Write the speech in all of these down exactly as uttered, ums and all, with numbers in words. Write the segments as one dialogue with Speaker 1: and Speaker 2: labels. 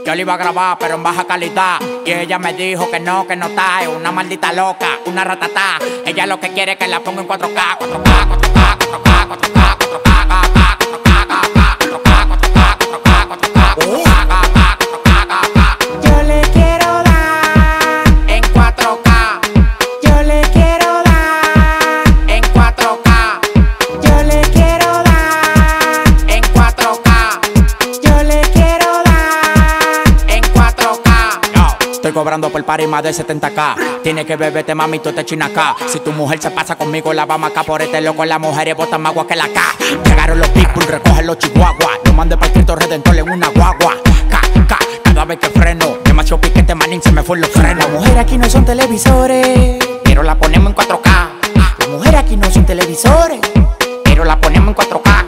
Speaker 1: Yo le iba a grabar, pero en baja calidad. Y ella me dijo que no, que no está. Es una maldita loca, una ratatá. Ella lo que quiere es que la ponga en cuatro K, cuatro K, cuatro K, cuatro K, cuatro K, cuatro K, cuatro K, cuatro K, cuatro K, cuatro K, cuatro K, cuatro K, cuatro K. Yo le quiero dar en cuatro K. Yo le quiero dar en cuatro K. Yo le quiero dar en cuatro K. Yo le quiero dar en cuatro K. Estoy cobrando por party más de setenta K. Tiene que beberte, mami, tú te china acá. Si tu mujer se pasa conmigo, la vamos acá. Por este loco, las mujeres botan más agua que la K. Llegaron los pitbull, recogen los chihuahuas. Yo mandé para Cristo Redentor en una guagua. K, K, cada vez que freno. Demasiado piquete, manín, se me fue los frenos. Las mujeres aquí no son televisores, pero la ponemos en cuatro K. Las mujeres aquí no son televisores, pero la ponemos en cuatro K.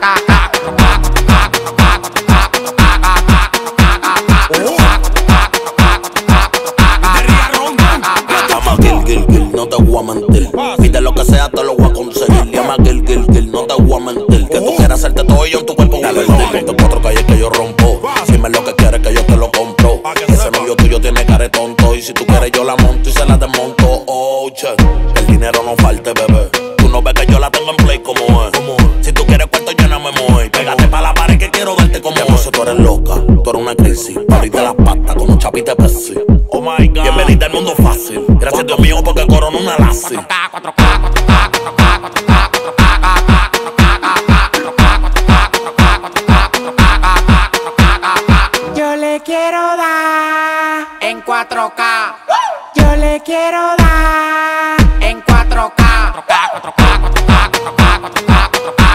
Speaker 2: No te voy a mentir, pide lo que sea, te lo voy a conseguir. Llama Gil, Gil, Gil, no te voy a mentir. Que tú quieras hacerte todo y yo en tu cuerpo un invertir. De cuatro calles que yo rompo, dime lo que quieres que yo te lo compro. Ese novio tuyo tiene cara de tonto, y si tú quieres yo la monto y se la desmonto. Oh, che, que el dinero no falte, bebé. Tú no ves que yo la tengo en play como es. Si tú quieres cuarto yo no me muevo. Pégate pa' la pared que quiero darte como es. Yo sé, tú eres loca, tú eres una crisis. Pa' abrirte las patas con un chapite Pepsi. Oh my God, bienvenida al mundo fácil. Gracias Dios mío porque corona una láser.
Speaker 1: cuatro K, cuatro K, cuatro K, cuatro K, cuatro K, cuatro K. Yo le quiero dar en cuatro K. Yo le quiero dar en cuatro K. cuatro K, cuatro K, cuatro K, cuatro K, cuatro K, cuatro K,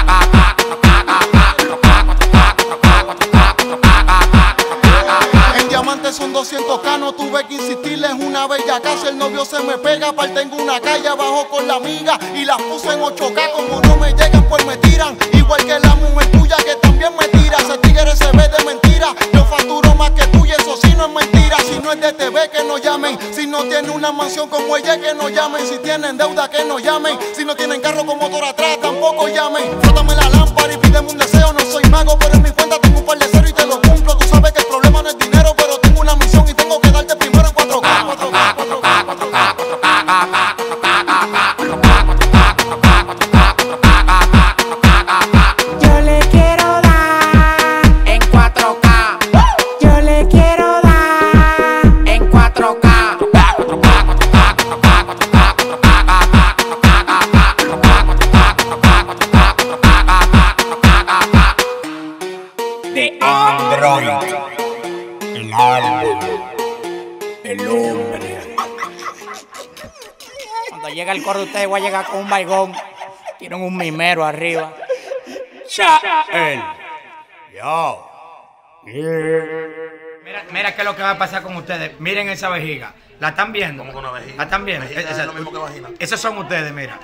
Speaker 3: en diamante son doscientos K, no tuve que insistirle, es una bella casa. El novio se me pega, aparte en una calle abajo con la amiga y las puse en ocho K. Como no me llegan, pues me tiran. Igual que la mujer tuya que también me tira. Ese tigre se ve de mentira. Yo facturo más que tú y eso sí no es mentira. Si no es de T V que no llamen. Si no tiene una mansión como ella que no llamen. Si tienen deuda que no llamen. Si no tienen carro con motor atrás tampoco llamen. Frótame la lámpara y pídeme un deseo. No soy mago pero en mi cuenta tengo un par de cero y te lo cumplo. Tú sabes que el problema no es dinero, pero tengo una misión y tengo que darte primero en cuatro K. cuatro K, cuatro K, cuatro K, cuatro K, cuatro K, cuatro K, cuatro K, cuatro K, cuatro K, cuatro K. Yo le quiero dar en cuatro K. Yo le quiero dar en cuatro K. cuatro K, cuatro K, cuatro K, cuatro K, cuatro K, de Android, el árbol, el hombre. Cuando llega el coro, ustedes voy a llegar con un baigón. Tienen un mimero arriba. Él. Yo. Mira, mira qué es lo que va a pasar con ustedes. Miren esa vejiga. ¿La están viendo?
Speaker 2: ¿Cómo con una vejiga?
Speaker 1: ¿La están viendo?
Speaker 2: Vejiga
Speaker 1: Esa,
Speaker 2: es lo mismo que vagina.
Speaker 1: Esos son ustedes, mira.